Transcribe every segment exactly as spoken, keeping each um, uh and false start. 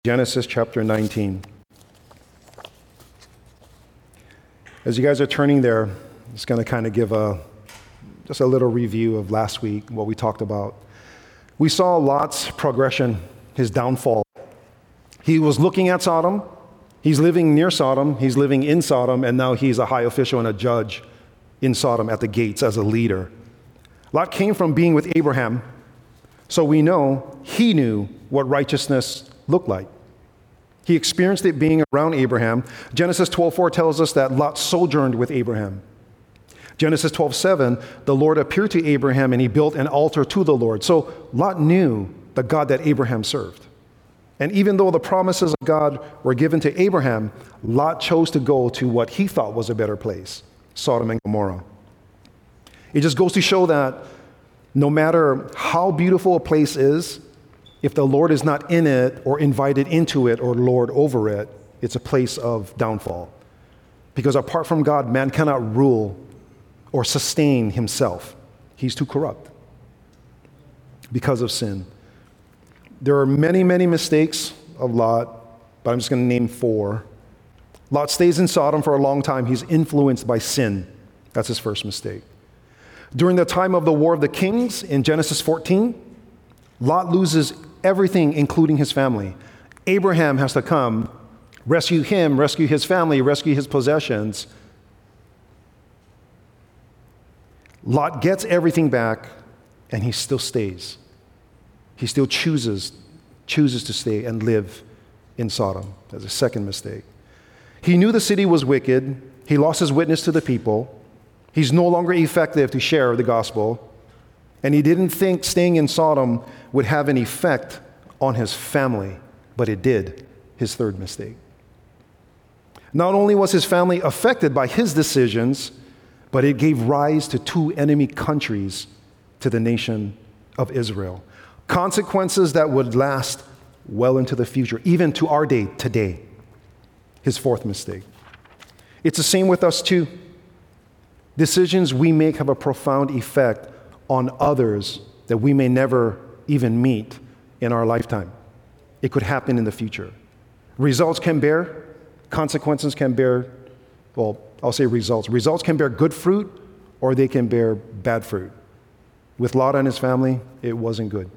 Genesis chapter nineteen. As you guys are turning there, I'm just going to kind of give a just a little review of last week, what we talked about. We saw Lot's progression, his downfall. He was looking at Sodom. He's living near Sodom. He's living in Sodom, and now he's a high official and a judge in Sodom at the gates as a leader. Lot came from being with Abraham, so we know he knew what righteousness looked like. He experienced it being around Abraham. Genesis twelve four tells us that Lot sojourned with Abraham. Genesis twelve seven, the Lord appeared to Abraham and he built an altar to the Lord. So Lot knew the God that Abraham served. And even though the promises of God were given to Abraham, Lot chose to go to what he thought was a better place, Sodom and Gomorrah. It just goes to show that no matter how beautiful a place is, if the Lord is not in it or invited into it or Lord over it, it's a place of downfall. Because apart from God, man cannot rule or sustain himself. He's too corrupt because of sin. There are many, many mistakes of Lot, but I'm just going to name four. Lot stays in Sodom for a long time. He's influenced by sin. That's his first mistake. During the time of the War of the Kings in Genesis fourteen, Lot loses everything, including his family. Abraham has to come, rescue him, rescue his family, rescue his possessions. Lot gets everything back, and he still stays. He still chooses, chooses to stay and live in Sodom. That's a second mistake. He knew the city was wicked. He lost his witness to the people. He's no longer effective to share the gospel. And he didn't think staying in Sodom would have an effect on his family, but it did, his third mistake. Not only was his family affected by his decisions, but it gave rise to two enemy countries to the nation of Israel. Consequences that would last well into the future, even to our day today. His fourth mistake. It's the same with us too. Decisions we make have a profound effect on others that we may never even meet in our lifetime. It could happen in the future. Results can bear, consequences can bear, well, I'll say results. Results can bear good fruit or they can bear bad fruit. With Lot and his family, it wasn't good.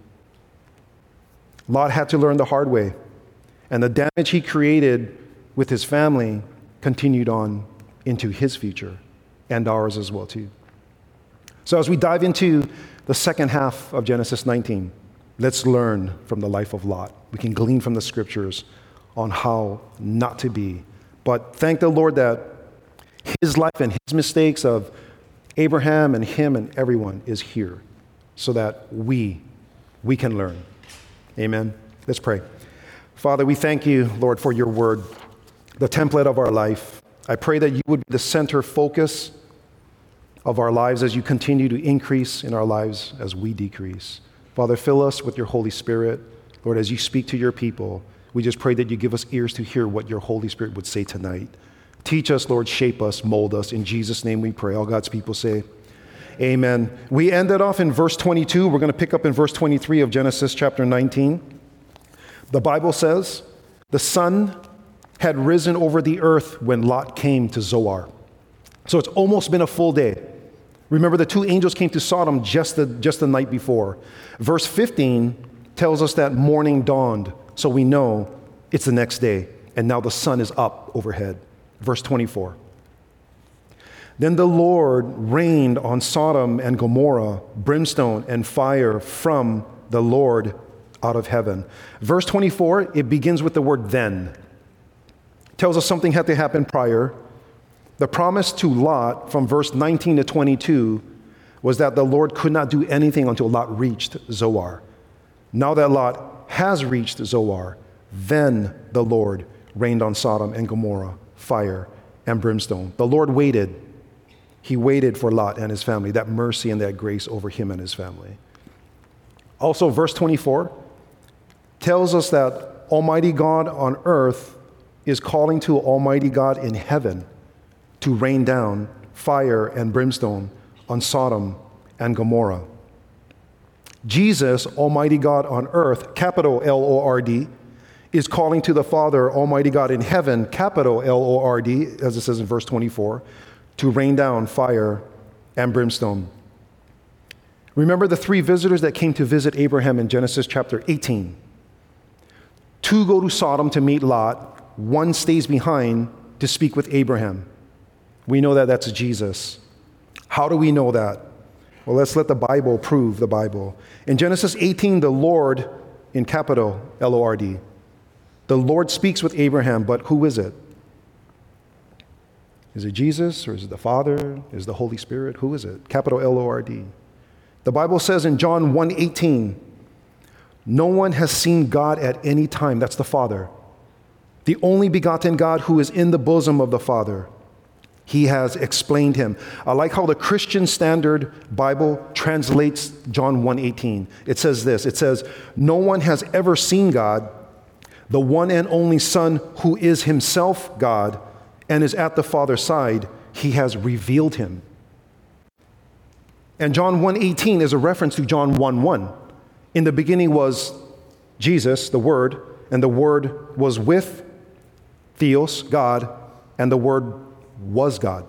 Lot had to learn the hard way, and the damage he created with his family continued on into his future and ours as well too. So as we dive into the second half of Genesis nineteen, let's learn from the life of Lot. We can glean from the scriptures on how not to be. But thank the Lord that his life and his mistakes of Abraham and him and everyone is here so that we, we can learn. Amen. Let's pray. Father, we thank you, Lord, for your word, the template of our life. I pray that you would be the center focus of our lives as you continue to increase in our lives as we decrease. Father, fill us with your Holy Spirit. Lord, as you speak to your people, we just pray that you give us ears to hear what your Holy Spirit would say tonight. Teach us, Lord, shape us, mold us. In Jesus' name we pray. All God's people say, amen. We ended off in verse twenty-two. We're going to pick up in verse twenty-three of Genesis chapter nineteen. The Bible says, the sun had risen over the earth when Lot came to Zoar. So it's almost been a full day. Remember, the two angels came to Sodom just the, just the night before. Verse fifteen tells us that morning dawned, so we know it's the next day, and now the sun is up overhead. Verse twenty-four. Then the Lord rained on Sodom and Gomorrah brimstone and fire from the Lord out of heaven. Verse twenty-four, it begins with the word then. It tells us something had to happen prior. The promise to Lot from verse nineteen to twenty-two was that the Lord could not do anything until Lot reached Zoar. Now that Lot has reached Zoar, then the Lord rained on Sodom and Gomorrah fire and brimstone. The Lord waited. He waited for Lot and his family, that mercy and that grace over him and his family. Also, verse twenty-four tells us that Almighty God on earth is calling to Almighty God in heaven to rain down fire and brimstone on Sodom and Gomorrah. Jesus, Almighty God on earth, capital L O R D, is calling to the Father, Almighty God in heaven, capital L O R D, as it says in verse twenty-four, to rain down fire and brimstone. Remember the three visitors that came to visit Abraham in Genesis chapter eighteen. Two go to Sodom to meet Lot. One stays behind to speak with Abraham. We know that that's Jesus. How do we know that? Well, let's let the Bible prove the Bible. In Genesis eighteen, the Lord, in capital L O R D, the Lord speaks with Abraham, but who is it? Is it Jesus, or is it the Father? Is it the Holy Spirit? Who is it? Capital L O R D. The Bible says in John one eighteen, no one has seen God at any time. That's the Father. The only begotten God who is in the bosom of the Father. He has explained him. I like how the Christian Standard Bible translates John one eighteen. It says this, it says, no one has ever seen God, the one and only Son who is himself God and is at the Father's side, he has revealed him. And John one eighteen is a reference to John one one. In the beginning was Jesus, the Word, and the Word was with Theos, God, and the Word was God.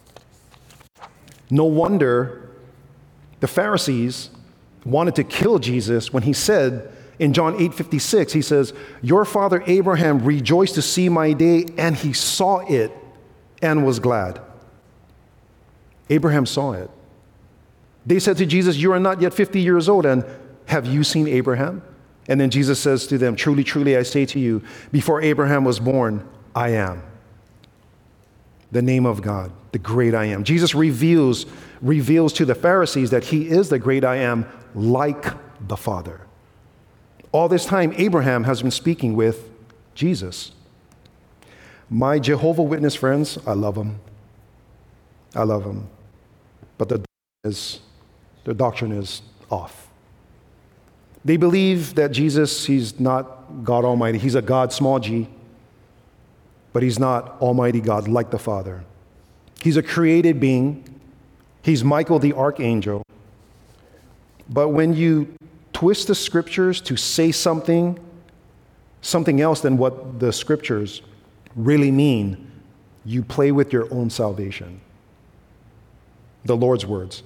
No wonder the Pharisees wanted to kill Jesus when he said in John eight fifty-six, he says, your father Abraham rejoiced to see my day, and he saw it and was glad. Abraham saw it. They said to Jesus, you are not yet fifty years old, and have you seen Abraham? And then Jesus says to them, truly, truly, I say to you, before Abraham was born, I am. The name of God, the great I am. Jesus reveals, reveals to the Pharisees that he is the great I am, like the Father. All this time, Abraham has been speaking with Jesus. My Jehovah's Witness friends, I love them. I love them. But the is, their doctrine is off. They believe that Jesus, he's not God Almighty. He's a God, small g, but he's not Almighty God like the Father. He's a created being. He's Michael the archangel. But when you twist the scriptures to say something, something else than what the scriptures really mean, you play with your own salvation. The Lord's words.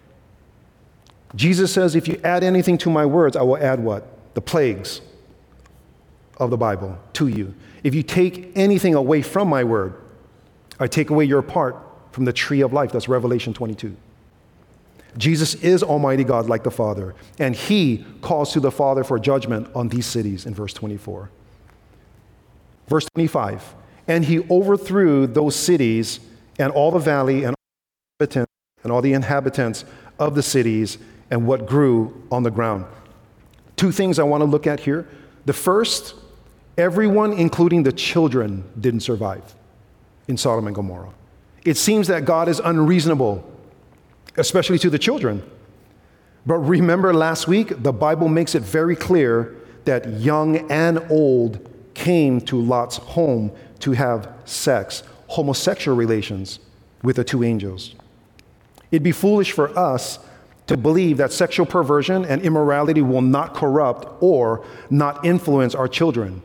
Jesus says, if you add anything to my words, I will add what? The plagues of the Bible to you. If you take anything away from my word, I take away your part from the tree of life. That's Revelation twenty-two. Jesus is Almighty God like the Father, and he calls to the Father for judgment on these cities in verse twenty-four. Verse twenty-five, and he overthrew those cities and all the valley and all the inhabitants, and all the inhabitants of the cities and what grew on the ground. Two things I want to look at here. The first, everyone, including the children, didn't survive in Sodom and Gomorrah. It seems that God is unreasonable, especially to the children. But remember last week, the Bible makes it very clear that young and old came to Lot's home to have sex, homosexual relations with the two angels. It'd be foolish for us to believe that sexual perversion and immorality will not corrupt or not influence our children.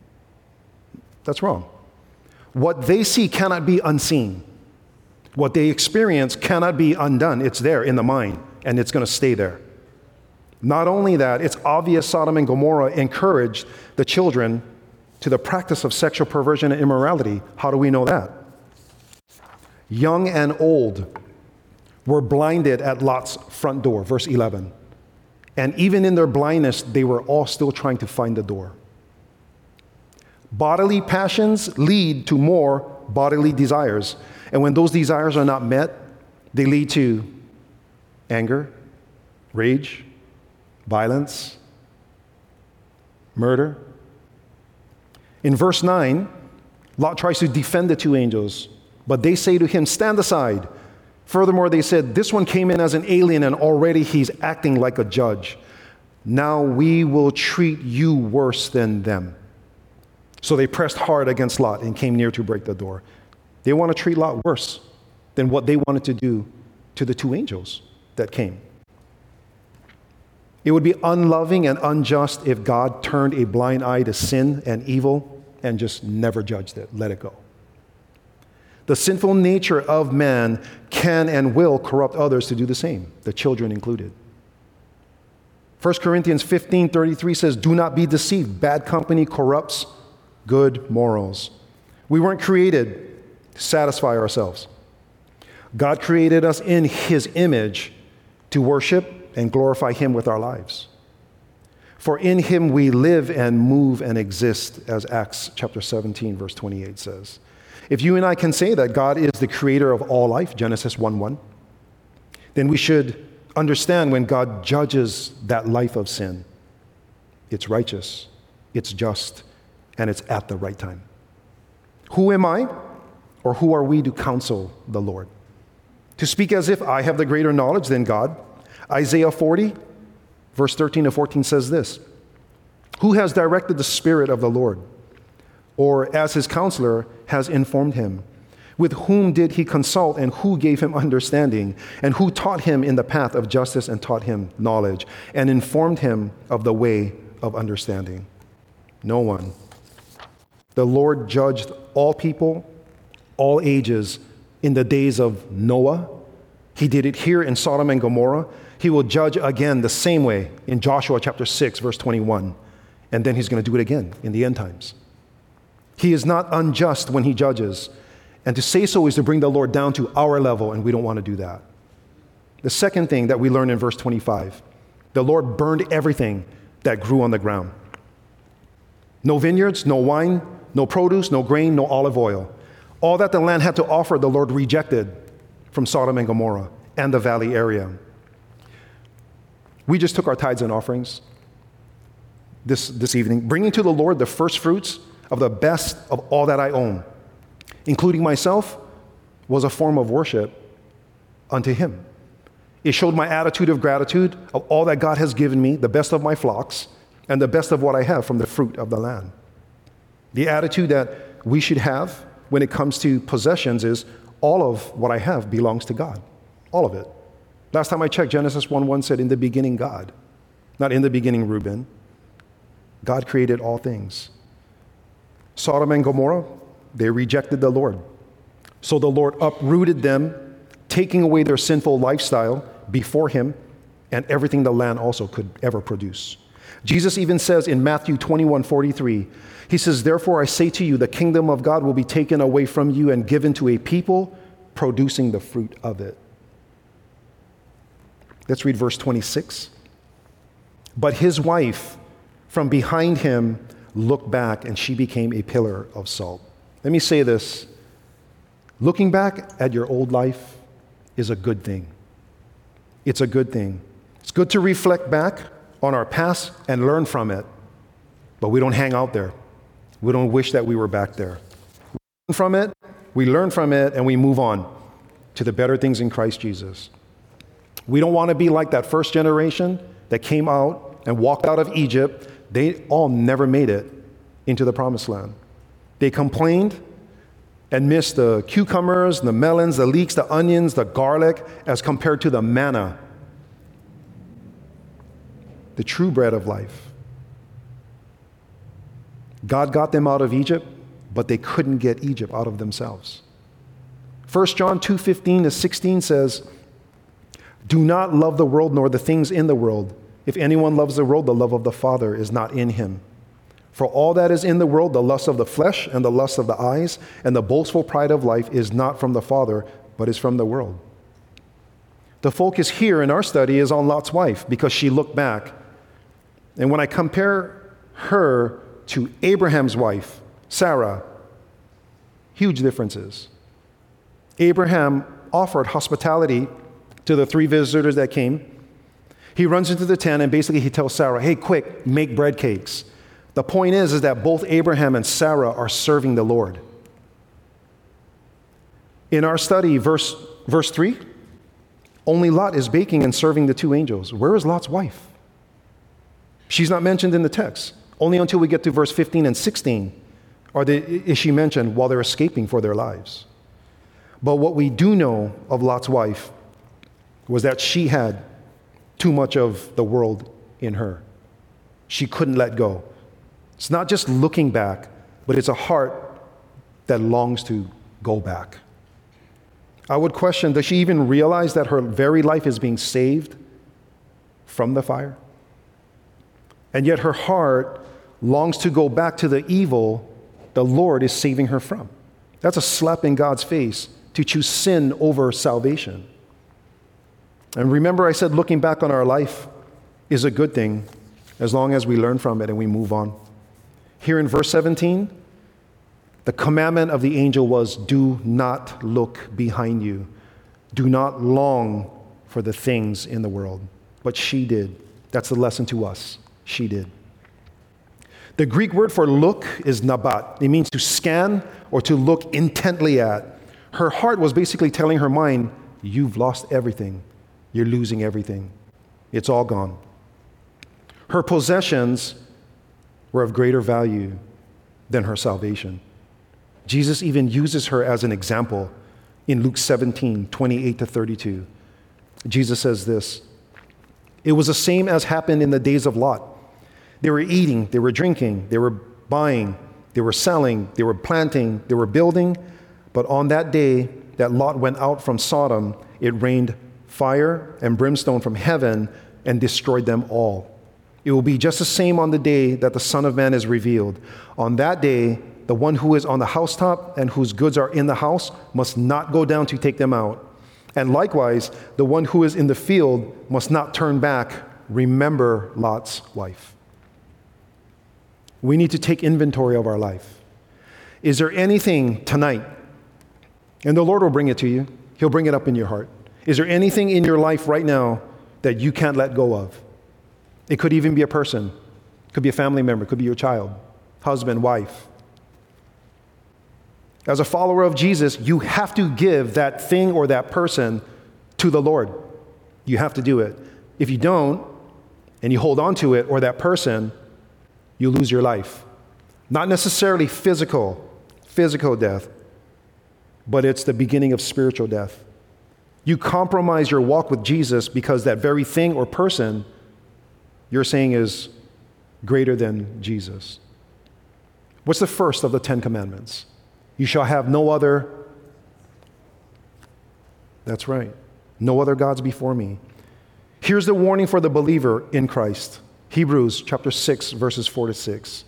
That's wrong. What they see cannot be unseen. What they experience cannot be undone. It's there in the mind, and it's going to stay there. Not only that, it's obvious Sodom and Gomorrah encouraged the children to the practice of sexual perversion and immorality. How do we know that? Young and old were blinded at Lot's front door, verse eleven. And even in their blindness, they were all still trying to find the door. Bodily passions lead to more bodily desires. And when those desires are not met, they lead to anger, rage, violence, murder. In verse nine, Lot tries to defend the two angels, but they say to him, stand aside. Furthermore, they said, this one came in as an alien and already he's acting like a judge. Now we will treat you worse than them. So they pressed hard against Lot and came near to break the door. They want to treat Lot worse than what they wanted to do to the two angels that came. It would be unloving and unjust if God turned a blind eye to sin and evil and just never judged it, let it go. The sinful nature of man can and will corrupt others to do the same, the children included. First Corinthians fifteen thirty-three says, do not be deceived. Bad company corrupts good morals. We weren't created to satisfy ourselves. God created us in his image to worship and glorify him with our lives. For in him we live and move and exist, as Acts chapter seventeen, verse twenty-eight says. If you and I can say that God is the creator of all life, Genesis one one, then we should understand when God judges that life of sin, it's righteous, it's just, and it's at the right time. Who am I, or who are we to counsel the Lord? To speak as if I have the greater knowledge than God? Isaiah forty, verse thirteen to fourteen says this, who has directed the Spirit of the Lord, or as his counselor has informed him? With whom did he consult, and who gave him understanding? And who taught him in the path of justice and taught him knowledge and informed him of the way of understanding? No one. The Lord judged all people, all ages, in the days of Noah. He did it here in Sodom and Gomorrah. He will judge again the same way in Joshua chapter six, verse twenty-one. And then he's going to do it again in the end times. He is not unjust when he judges. And to say so is to bring the Lord down to our level, and we don't want to do that. The second thing that we learn in verse twenty-five, the Lord burned everything that grew on the ground. No vineyards, no wine, no produce, no grain, no olive oil. All that the land had to offer, the Lord rejected from Sodom and Gomorrah and the valley area. We just took our tithes and offerings this, this evening, bringing to the Lord the first fruits of the best of all that I own, including myself, was a form of worship unto him. It showed my attitude of gratitude of all that God has given me, the best of my flocks, and the best of what I have from the fruit of the land. The attitude that we should have when it comes to possessions is all of what I have belongs to God. All of it. Last time I checked, Genesis one one said, in the beginning, God. Not in the beginning, Reuben. God created all things. Sodom and Gomorrah, they rejected the Lord. So the Lord uprooted them, taking away their sinful lifestyle before him and everything the land also could ever produce. Jesus even says in Matthew twenty-one forty-three, he says, therefore I say to you, the kingdom of God will be taken away from you and given to a people producing the fruit of it. Let's read verse twenty-six. But his wife from behind him looked back, and she became a pillar of salt. Let me say this. Looking back at your old life is a good thing. It's a good thing. It's good to reflect back on our past and learn from it, but we don't hang out there. We don't wish that we were back there. We learn from it, we learn from it, and we move on to the better things in Christ Jesus. We don't want to be like that first generation that came out and walked out of Egypt. They all never made it into the promised land. They complained and missed the cucumbers, the melons, the leeks, the onions, the garlic, as compared to the manna, the true bread of life. God got them out of Egypt, but they couldn't get Egypt out of themselves. First John two fifteen to sixteen says, do not love the world nor the things in the world. If anyone loves the world, the love of the Father is not in him. For all that is in the world, the lust of the flesh and the lust of the eyes and the boastful pride of life is not from the Father, but is from the world. The focus here in our study is on Lot's wife because she looked back. And when I compare her to Abraham's wife, Sarah, huge differences. Abraham offered hospitality to the three visitors that came. He runs into the tent and basically he tells Sarah, hey, quick, make bread cakes. The point is, is that both Abraham and Sarah are serving the Lord. In our study, verse, verse three, only Lot is baking and serving the two angels. Where is Lot's wife? She's not mentioned in the text. Only until we get to verse fifteen and sixteen are they, is she mentioned while they're escaping for their lives. But what we do know of Lot's wife was that she had too much of the world in her. She couldn't let go. It's not just looking back, but it's a heart that longs to go back. I would question, does she even realize that her very life is being saved from the fire? And yet her heart longs to go back to the evil the Lord is saving her from. That's a slap in God's face to choose sin over salvation. And remember, I said looking back on our life is a good thing as long as we learn from it and we move on. Here in verse seventeen, the commandment of the angel was, do not look behind you. Do not long for the things in the world. But she did. That's the lesson to us. She did. The Greek word for look is nabat. It means to scan or to look intently at. Her heart was basically telling her mind, you've lost everything. You're losing everything. It's all gone. Her possessions were of greater value than her salvation. Jesus even uses her as an example in Luke seventeen, twenty-eight to thirty-two. Jesus says this, it was the same as happened in the days of Lot. They were eating, they were drinking, they were buying, they were selling, they were planting, they were building. But on that day that Lot went out from Sodom, it rained fire and brimstone from heaven and destroyed them all. It will be just the same on the day that the Son of Man is revealed. On that day, the one who is on the housetop and whose goods are in the house must not go down to take them out. And likewise, the one who is in the field must not turn back. Remember Lot's wife. We need to take inventory of our life. Is there anything tonight, and the Lord will bring it to you, He'll bring it up in your heart. Is there anything in your life right now that you can't let go of? It could even be a person. It could be a family member. It could be your child, husband, wife. As a follower of Jesus, you have to give that thing or that person to the Lord. You have to do it. If you don't, and you hold on to it or that person, you lose your life. Not necessarily physical, physical death, but it's the beginning of spiritual death. You compromise your walk with Jesus because that very thing or person you're saying is greater than Jesus. What's the first of the Ten Commandments? You shall have no other, that's right, no other gods before me. Here's the warning for the believer in Christ. Hebrews chapter six, verses four to six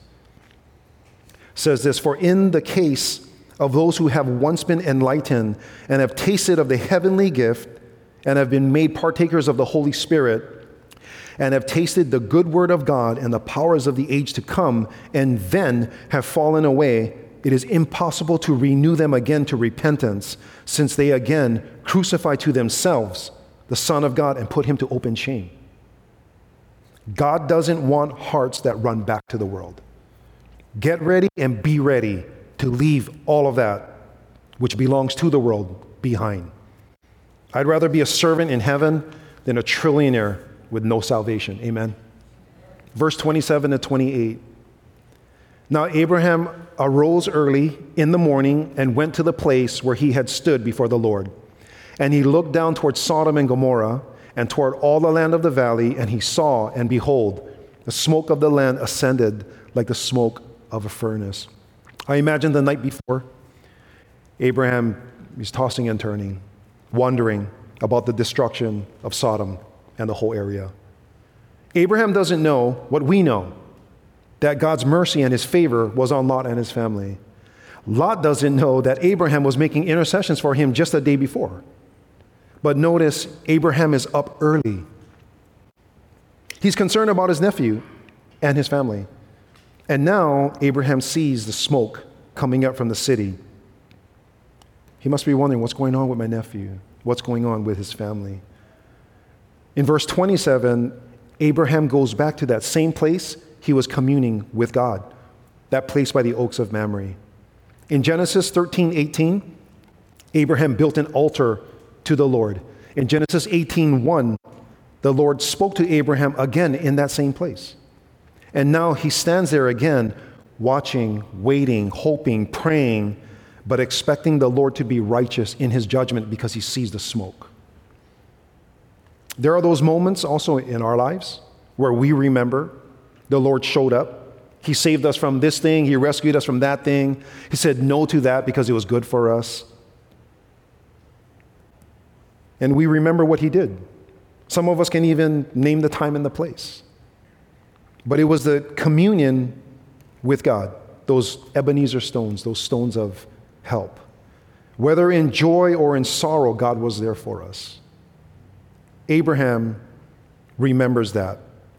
says this, for in the case of those who have once been enlightened and have tasted of the heavenly gift and have been made partakers of the Holy Spirit and have tasted the good word of God and the powers of the age to come and then have fallen away, it is impossible to renew them again to repentance, since they again crucify to themselves the Son of God and put him to open shame. God doesn't want hearts that run back to the world. Get ready and be ready to leave all of that which belongs to the world behind. I'd rather be a servant in heaven than a trillionaire with no salvation. Amen. Verse twenty-seven to twenty-eight. Now Abraham arose early in the morning and went to the place where he had stood before the Lord. And he looked down toward Sodom and Gomorrah and toward all the land of the valley, and he saw, and behold, the smoke of the land ascended like the smoke of a furnace. I imagine the night before, Abraham is tossing and turning, wondering about the destruction of Sodom and the whole area. Abraham doesn't know what we know, that God's mercy and his favor was on Lot and his family. Lot doesn't know that Abraham was making intercessions for him just the day before. But notice, Abraham is up early. He's concerned about his nephew and his family. And now Abraham sees the smoke coming up from the city. He must be wondering, what's going on with my nephew? What's going on with his family? In verse twenty-seven, Abraham goes back to that same place he was communing with God, that place by the oaks of Mamre. In Genesis thirteen eighteen, Abraham built an altar to the Lord. In Genesis eighteen one, the Lord spoke to Abraham again in that same place. And now he stands there again, watching, waiting, hoping, praying, but expecting the Lord to be righteous in his judgment because he sees the smoke. There are those moments also in our lives where we remember the Lord showed up. He saved us from this thing. He rescued us from that thing. He said no to that because it was good for us. And we remember what he did. Some of us can even name the time and the place. But it was the communion with God, those Ebenezer stones, those stones of help. Whether in joy or in sorrow, God was there for us. Abraham remembers that.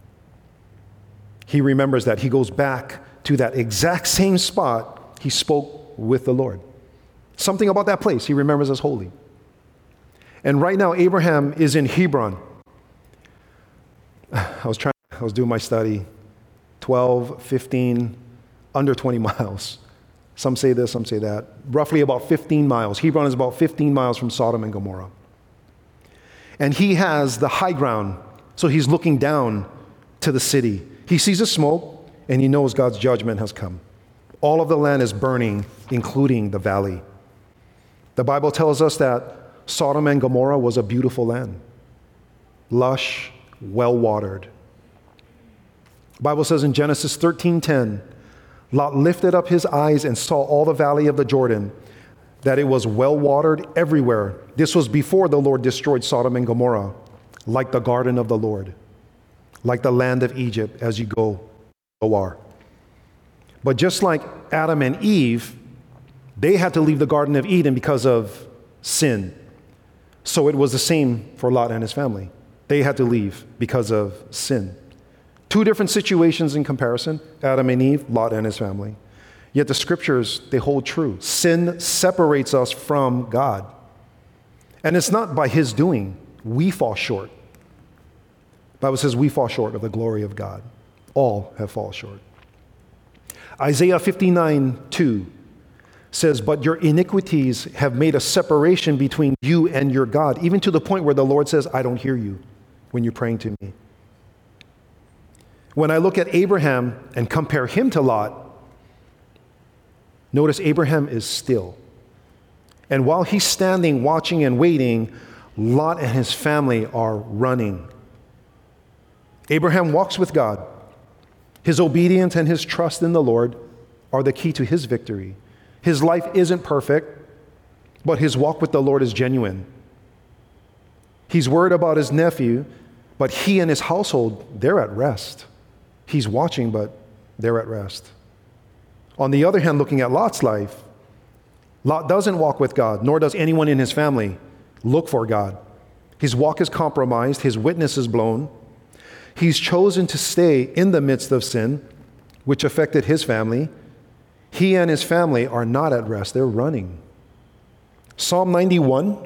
He remembers that. He goes back to that exact same spot he spoke with the Lord. Something about that place he remembers as holy. And right now, Abraham is in Hebron. I was trying, I was doing my study, twelve, fifteen, under twenty miles. Some say this, some say that. Roughly about fifteen miles. Hebron is about fifteen miles from Sodom and Gomorrah. And he has the high ground, so he's looking down to the city. He sees the smoke, and he knows God's judgment has come. All of the land is burning, including the valley. The Bible tells us that Sodom and Gomorrah was a beautiful land, lush, well-watered. The Bible says in Genesis thirteen ten, Lot lifted up his eyes and saw all the valley of the Jordan, that it was well-watered everywhere. This was before the Lord destroyed Sodom and Gomorrah, like the garden of the Lord, like the land of Egypt as you go, Zoar. But just like Adam and Eve, they had to leave the Garden of Eden because of sin. So it was the same for Lot and his family. They had to leave because of sin. Two different situations in comparison, Adam and Eve, Lot and his family. Yet the scriptures, they hold true. Sin separates us from God. And it's not by his doing. We fall short. The Bible says we fall short of the glory of God. All have fallen short. Isaiah fifty-nine two says, but your iniquities have made a separation between you and your God, even to the point where the Lord says, I don't hear you when you're praying to me. When I look at Abraham and compare him to Lot, notice Abraham is still. And while he's standing, watching and waiting, Lot and his family are running. Abraham walks with God. His obedience and his trust in the Lord are the key to his victory. His life isn't perfect, but his walk with the Lord is genuine. He's worried about his nephew, but he and his household, they're at rest. He's watching, but they're at rest. On the other hand, looking at Lot's life, Lot doesn't walk with God, nor does anyone in his family look for God. His walk is compromised, his witness is blown. He's chosen to stay in the midst of sin, which affected his family. He and his family are not at rest, they're running. Psalm ninety-one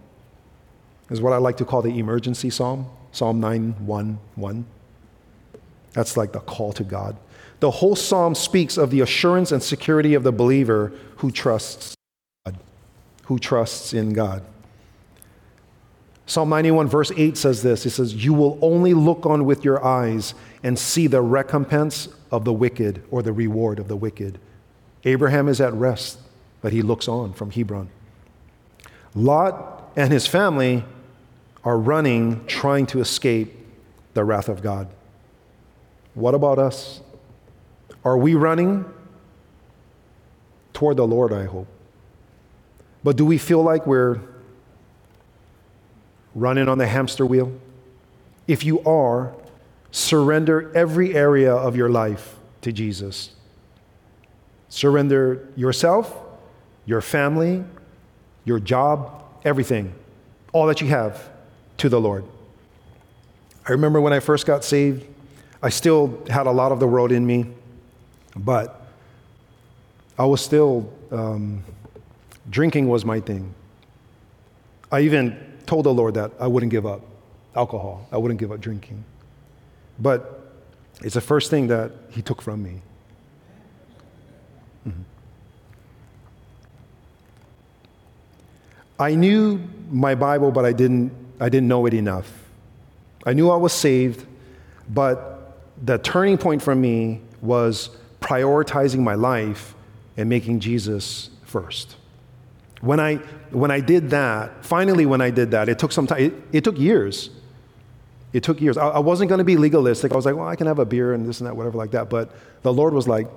is what I like to call the emergency psalm, Psalm nine one one. That's like the call to God. The whole psalm speaks of the assurance and security of the believer who trusts God, who trusts in God. Psalm ninety-one verse eight says this, it says, you will only look on with your eyes and see the recompense of the wicked or the reward of the wicked. Abraham is at rest, but he looks on from Hebron. Lot and his family are running, trying to escape the wrath of God. What about us? Are we running toward the Lord, I hope? But do we feel like we're running on the hamster wheel? If you are, surrender every area of your life to Jesus. Surrender yourself, your family, your job, everything, all that you have to the Lord. I remember when I first got saved, I still had a lot of the world in me, but I was still, um, drinking was my thing. I even told the Lord that I wouldn't give up alcohol. I wouldn't give up drinking. But it's the first thing that he took from me. Mm-hmm. I knew my Bible, but I didn't, I didn't know it enough. I knew I was saved, but the turning point for me was prioritizing my life and making Jesus first. When I when I did that, finally when I did that, it took some time, it, it took years. It took years. I, I wasn't going to be legalistic. I was like, well, I can have a beer and this and that, whatever like that. But the Lord was like,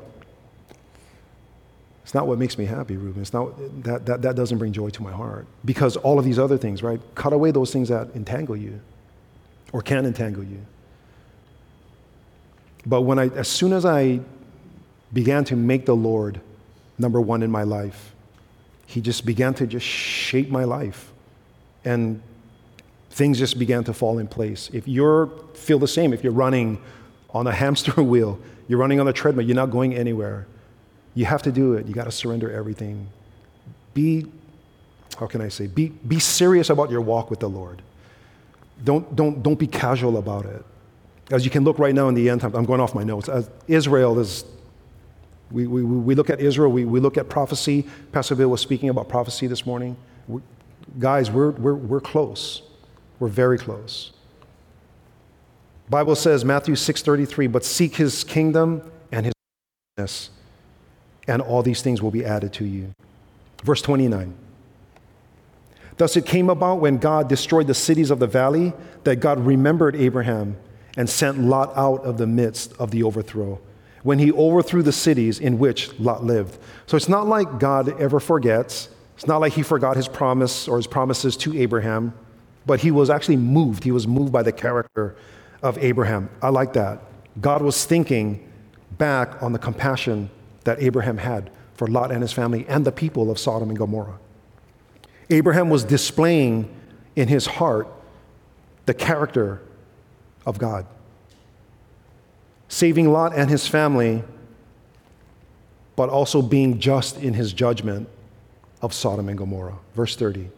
it's not what makes me happy, Reuben. It's not, that, that, that doesn't bring joy to my heart. Because all of these other things, right? Cut away those things that entangle you or can entangle you. But when I, as soon as I began to make the Lord number one in my life, he just began to just shape my life. And things just began to fall in place. If you feel the same, if you're running on a hamster wheel, you're running on a treadmill, you're not going anywhere. You have to do it. You got to surrender everything. Be, how can I say, be, be serious about your walk with the Lord. Don't, don't, don't be casual about it. As you can look right now in the end time, I'm going off my notes. As Israel is, we, we, we look at Israel, we, we look at prophecy. Pastor Bill was speaking about prophecy this morning. We, guys, we're, we're, we're close. We're very close. Bible says, Matthew six thirty-three, but seek his kingdom and his righteousness, and all these things will be added to you. Verse twenty-nine. Thus it came about when God destroyed the cities of the valley that God remembered Abraham and sent Lot out of the midst of the overthrow, when he overthrew the cities in which Lot lived. So it's not like God ever forgets. It's not like he forgot his promise or his promises to Abraham, but he was actually moved. He was moved by the character of Abraham. I like that. God was thinking back on the compassion that Abraham had for Lot and his family and the people of Sodom and Gomorrah. Abraham was displaying in his heart the character of God, saving Lot and his family, but also being just in his judgment of Sodom and Gomorrah. Verse thirty.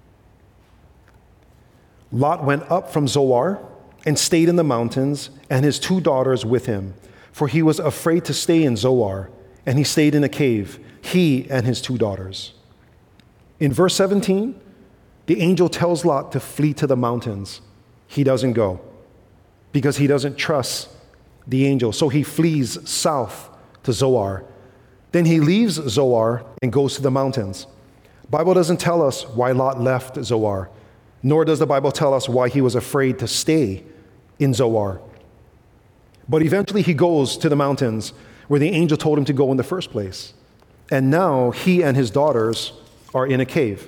Lot went up from Zoar and stayed in the mountains, and his two daughters with him, for he was afraid to stay in Zoar, and he stayed in a cave, he and his two daughters. In verse seventeen, the angel tells Lot to flee to the mountains. He doesn't go because he doesn't trust the angel. So he flees south to Zoar. Then he leaves Zoar and goes to the mountains. Bible doesn't tell us why Lot left Zoar, nor does the Bible tell us why he was afraid to stay in Zoar. But eventually he goes to the mountains where the angel told him to go in the first place. And now he and his daughters are in a cave.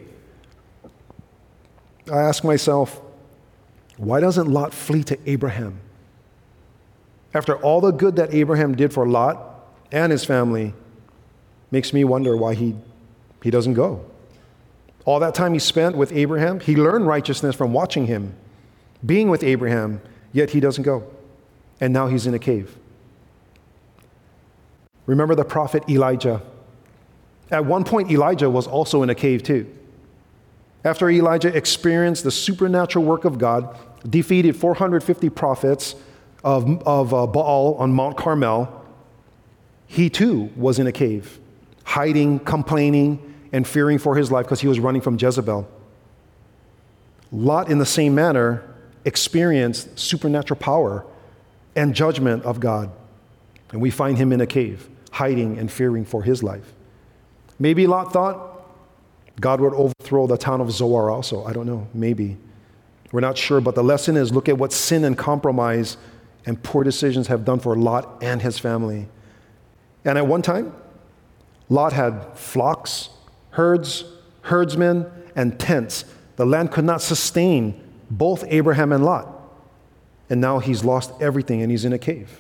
I ask myself, why doesn't Lot flee to Abraham? After all the good that Abraham did for Lot and his family, makes me wonder why he, he doesn't go. All that time he spent with Abraham, he learned righteousness from watching him, being with Abraham, yet he doesn't go. And now he's in a cave. Remember the prophet Elijah. At one point, Elijah was also in a cave too. After Elijah experienced the supernatural work of God, defeated four hundred fifty prophets of, of uh, Baal on Mount Carmel, he too was in a cave, hiding, complaining, and fearing for his life because he was running from Jezebel. Lot, in the same manner, experienced supernatural power and judgment of God. And we find him in a cave, hiding and fearing for his life. Maybe Lot thought God would overthrow the town of Zoar also. I don't know, maybe. We're not sure, but the lesson is look at what sin and compromise and poor decisions have done for Lot and his family. And at one time, Lot had flocks, herds, herdsmen, and tents. The land could not sustain both Abraham and Lot. And now he's lost everything and he's in a cave.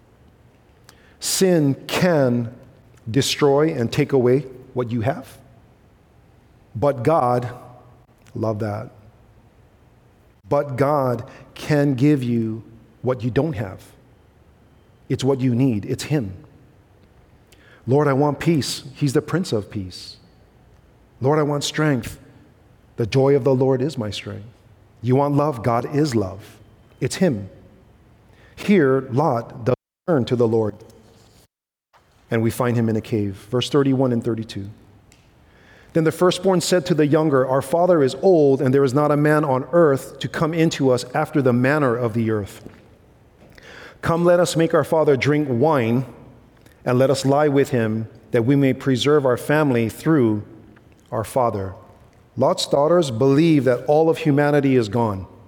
Sin can destroy and take away what you have. But God, love that. But God can give you what you don't have. It's what you need. It's Him. Lord, I want peace. He's the Prince of Peace. Lord, I want strength. The joy of the Lord is my strength. You want love? God is love. It's Him. Here, Lot does turn to the Lord. And we find him in a cave. Verse thirty-one and thirty-two. Then the firstborn said to the younger, our father is old, and there is not a man on earth to come into us after the manner of the earth. Come, let us make our father drink wine, and let us lie with him, that we may preserve our family through our father. Lot's daughters believe that all of humanity is gone.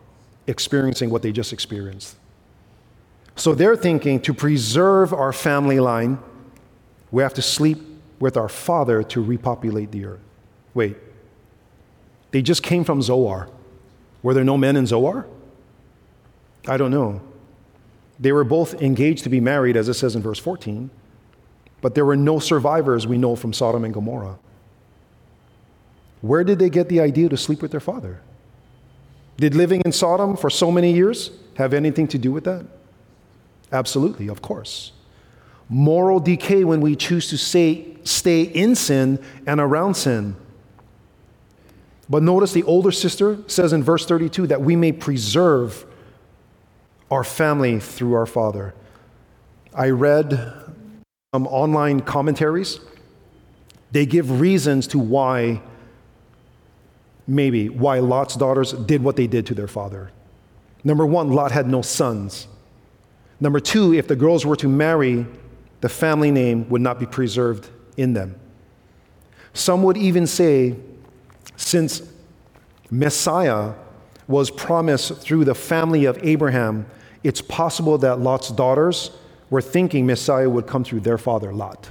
experiencing what they just experienced. So they're thinking, to preserve our family line, we have to sleep with our father to repopulate the earth. Wait, they just came from Zoar. Were there no men in Zoar? I don't know. They were both engaged to be married, as it says in verse fourteen, but there were no survivors we know from Sodom and Gomorrah. Where did they get the idea to sleep with their father? Did living in Sodom for so many years have anything to do with that? Absolutely, of course. Moral decay when we choose to stay, stay in sin and around sin. But notice the older sister says in verse thirty-two that we may preserve our family through our father. I read some online commentaries. They give reasons to why, maybe, why Lot's daughters did what they did to their father. Number one, Lot had no sons. Number two, if the girls were to marry, the family name would not be preserved in them. Some would even say, since Messiah was promised through the family of Abraham, it's possible that Lot's daughters were thinking Messiah would come through their father, Lot.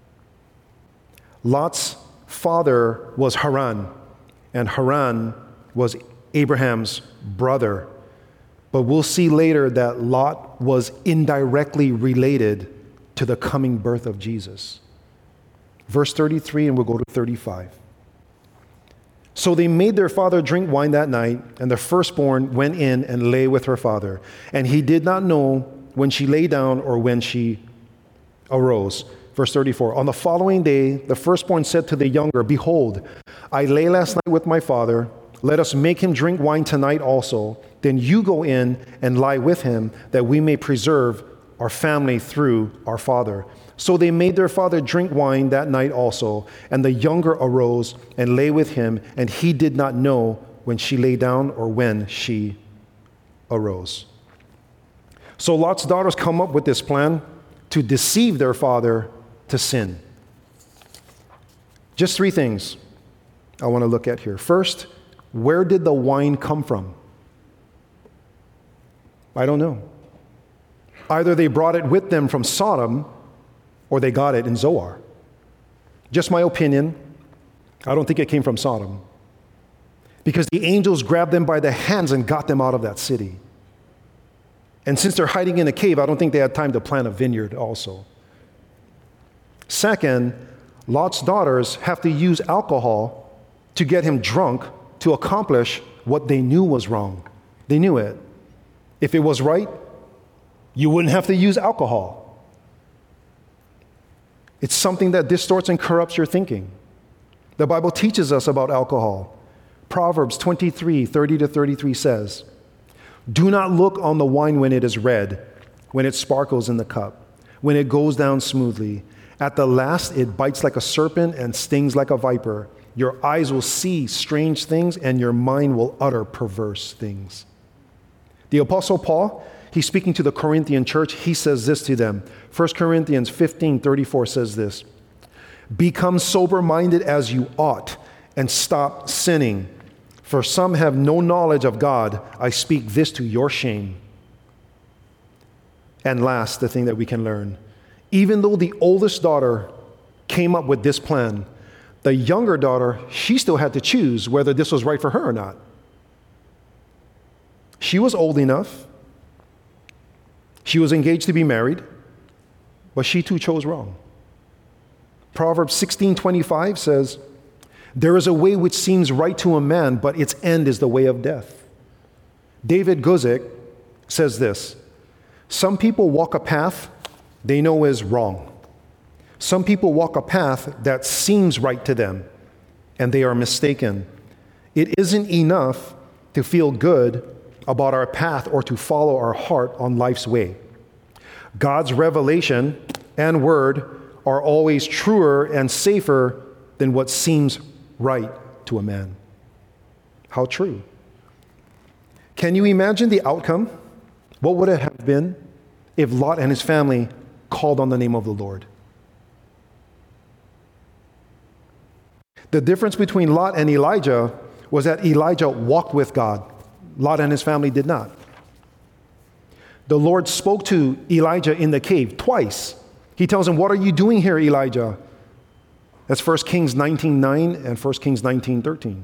Lot's father was Haran, and Haran was Abraham's brother. But we'll see later that Lot was indirectly related to the coming birth of Jesus. Verse thirty-three, and we'll go to thirty-five. So they made their father drink wine that night, and the firstborn went in and lay with her father. And he did not know when she lay down or when she arose. Verse thirty-four, on the following day, the firstborn said to the younger, behold, I lay last night with my father. Let us make him drink wine tonight also. Then you go in and lie with him, that we may preserve our family through our father. So they made their father drink wine that night also. And the younger arose and lay with him, and he did not know when she lay down or when she arose. So Lot's daughters come up with this plan to deceive their father to sin. Just three things I want to look at here. First, where did the wine come from? I don't know. Either they brought it with them from Sodom, or they got it in Zoar. Just my opinion, I don't think it came from Sodom, because the angels grabbed them by the hands and got them out of that city. And since they're hiding in a cave, I don't think they had time to plant a vineyard also. Second, Lot's daughters have to use alcohol to get him drunk to accomplish what they knew was wrong. They knew it. If it was right, you wouldn't have to use alcohol. It's something that distorts and corrupts your thinking. The Bible teaches us about alcohol. Proverbs twenty-three, thirty to thirty-three says, do not look on the wine when it is red, when it sparkles in the cup, when it goes down smoothly. At the last, it bites like a serpent and stings like a viper. Your eyes will see strange things, and your mind will utter perverse things. The Apostle Paul, he's speaking to the Corinthian church. He says this to them. First Corinthians fifteen thirty-four says this, become sober-minded as you ought, and stop sinning. For some have no knowledge of God. I speak this to your shame. And last, the thing that we can learn, even though the oldest daughter came up with this plan, the younger daughter, she still had to choose whether this was right for her or not. She was old enough. She was engaged to be married, but she too chose wrong. Proverbs sixteen twenty-five says, there is a way which seems right to a man, but its end is the way of death. David Guzik says this, some people walk a path they know is wrong. Some people walk a path that seems right to them, and they are mistaken. It isn't enough to feel good about our path or to follow our heart on life's way. God's revelation and word are always truer and safer than what seems right to a man. How true. Can you imagine the outcome? What would it have been if Lot and his family called on the name of the Lord? The difference between Lot and Elijah was that Elijah walked with God. Lot and his family did not. The Lord spoke to Elijah in the cave twice. He tells him, what are you doing here, Elijah? That's First Kings nineteen nine and First Kings nineteen thirteen.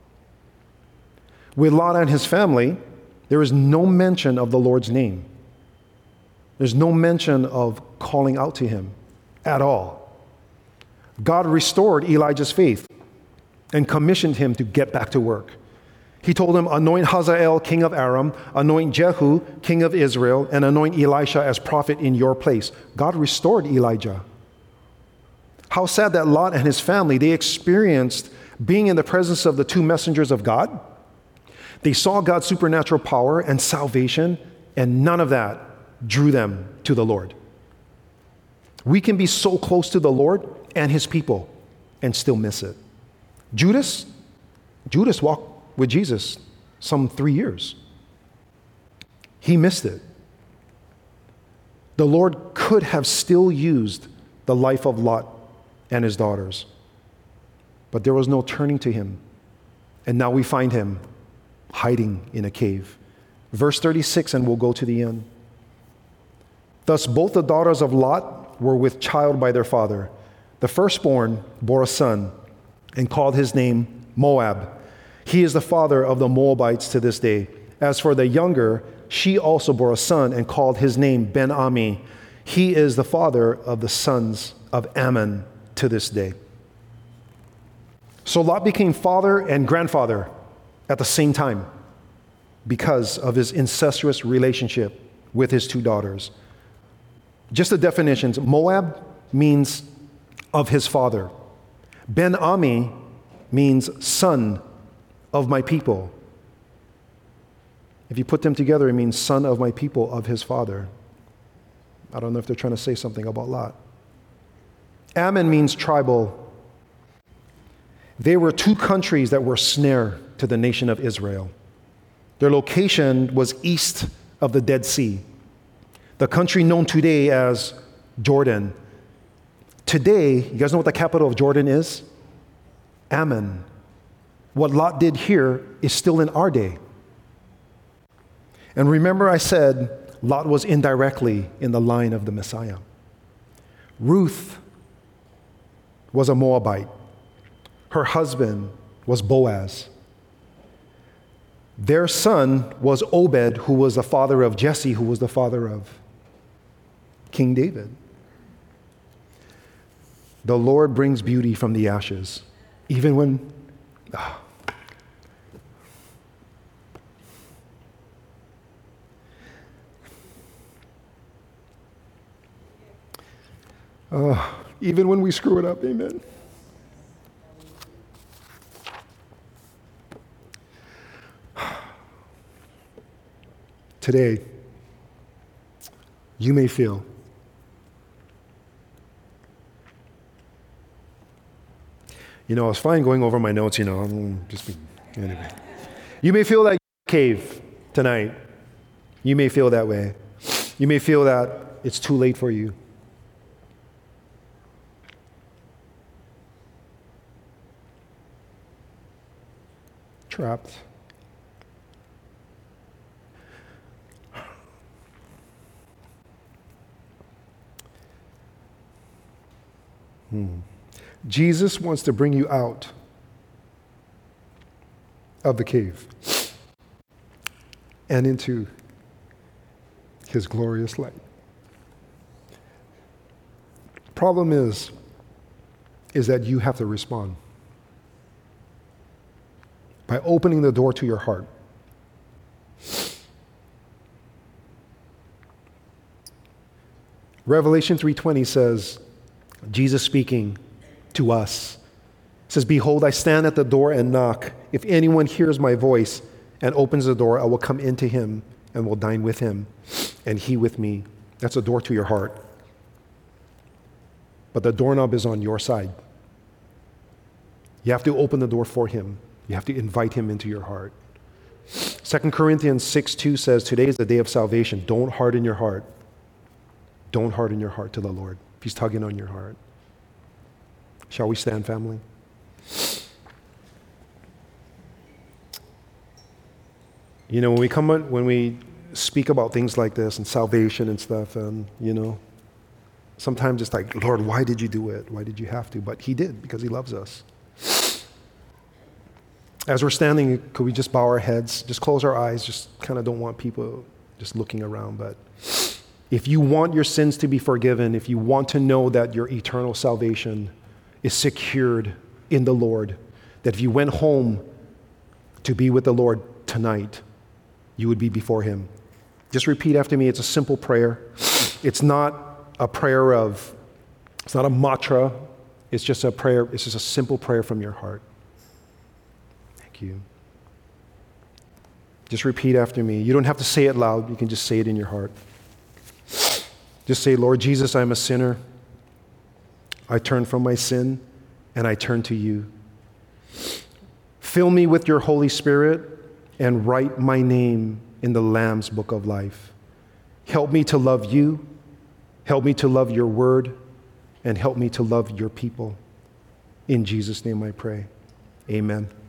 With Lot and his family, there is no mention of the Lord's name. There's no mention of calling out to him at all. God restored Elijah's faith and commissioned him to get back to work. He told him, anoint Hazael, king of Aram, anoint Jehu, king of Israel, and anoint Elisha as prophet in your place. God restored Elijah. How sad that Lot and his family, they experienced being in the presence of the two messengers of God. They saw God's supernatural power and salvation, and none of that drew them to the Lord. We can be so close to the Lord and his people and still miss it. Judas, Judas walked with Jesus some three years. He missed it. The Lord could have still used the life of Lot and his daughters, but there was no turning to him. And now we find him hiding in a cave. Verse thirty-six, and we'll go to the end. Thus both the daughters of Lot were with child by their father. The firstborn bore a son and called his name Moab. He is the father of the Moabites to this day. As for the younger, she also bore a son and called his name Ben-Ami. He is the father of the sons of Ammon to this day. So Lot became father and grandfather at the same time because of his incestuous relationship with his two daughters. Just the definitions: Moab means of his father. Ben-Ami means son of my people. If you put them together, it means son of my people, of his father. I don't know if they're trying to say something about Lot. Ammon means tribal. They were two countries that were a snare to the nation of Israel. Their location was east of the Dead Sea, the country known today as Jordan. Today, you guys know what the capital of Jordan is? Ammon. What Lot did here is still in our day. And remember I said Lot was indirectly in the line of the Messiah. Ruth was a Moabite. Her husband was Boaz. Their son was Obed, who was the father of Jesse, who was the father of King David. The Lord brings beauty from the ashes, even when... Ah. Uh, even when we screw it up, amen. Today, you may feel you know, I was fine going over my notes, you know, I'm just anyway. You may feel that cave tonight. You may feel that way. You may feel that it's too late for you. Trapped. Hmm. Jesus wants to bring you out of the cave and into his glorious light. Problem is, is that you have to respond by opening the door to your heart. Revelation three twenty says, Jesus speaking to us, says, behold, I stand at the door and knock. If anyone hears my voice and opens the door, I will come into him and will dine with him and he with me. That's a door to your heart. But the doorknob is on your side. You have to open the door for him. You have to invite him into your heart. Second Corinthians six two says, today is the day of salvation. Don't harden your heart. Don't harden your heart to the Lord. If he's tugging on your heart. Shall we stand, family? You know, when we come on, when we speak about things like this and salvation and stuff, and you know, sometimes it's like, Lord, why did you do it? Why did you have to? But he did, because he loves us. As we're standing, could we just bow our heads, just close our eyes, just kind of don't want people just looking around. But if you want your sins to be forgiven, if you want to know that your eternal salvation is secured in the Lord, that if you went home to be with the Lord tonight, you would be before him. Just repeat after me. It's a simple prayer. It's not a prayer of, it's not a mantra. It's just a prayer. It's just a simple prayer from your heart. Thank you. Just repeat after me. You don't have to say it loud. You can just say it in your heart. Just say, Lord Jesus, I'm a sinner. I turn from my sin and I turn to you. Fill me with your Holy Spirit and write my name in the Lamb's book of life. Help me to love you. Help me to love your word, and help me to love your people. In Jesus' name I pray. Amen.